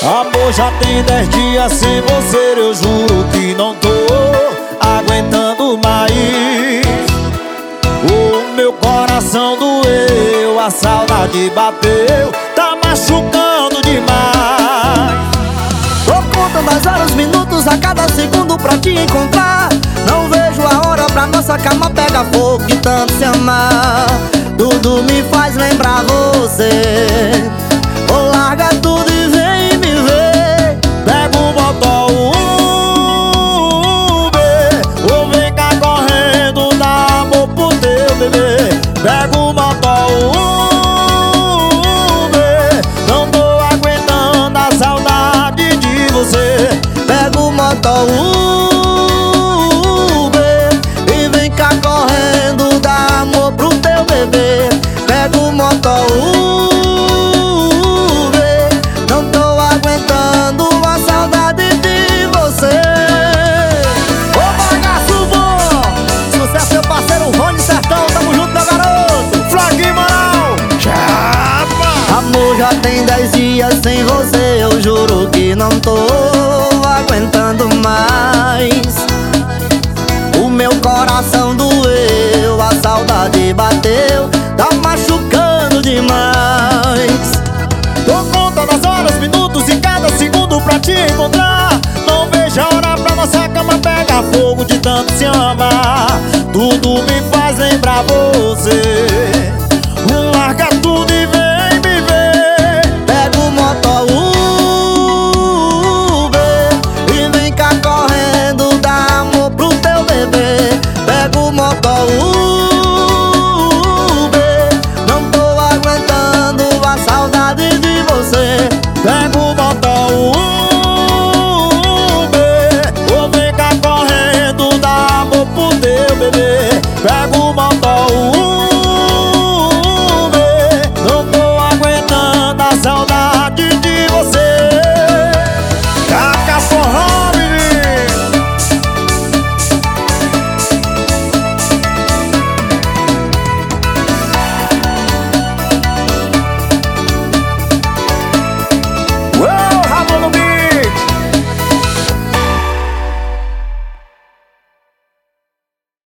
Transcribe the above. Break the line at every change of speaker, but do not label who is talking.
Amor, já tem 10 dias sem você, eu juro que não tô aguentando mais. O meu coração doeu, a saudade bateu, tá machucando demais.
Tô contando as horas, minutos a cada segundo pra te encontrar. Não vejo a hora pra nossa cama pegar fogo de tanto se amar. Tudo me faz lembrar você. Ou larga tudo e vem me ver.
Pega o motor Uber, ou vem cá correndo, dá amor pro teu bebê. Pega o motor Uber, não tô aguentando a saudade de você.
Pega o motor Uber e vem cá correndo, dá amor pro teu bebê. Pega o motor Uber, não tô aguentando a saudade de você. Ô bagaço bom, sucesso meu parceiro Rony Sertão, tamo junto meu garoto.
Flaguinho Moral, chapa.
Amor, já tem 10 dias sem você, eu juro que não tô aguentando mais. O meu coração doeu, a saudade bateu, tá machucando demais.
Tô contando as horas, minutos e cada segundo pra te encontrar. Não vejo a hora pra nossa cama pegar fogo de tanto se amar. Tudo me faz lembrar você.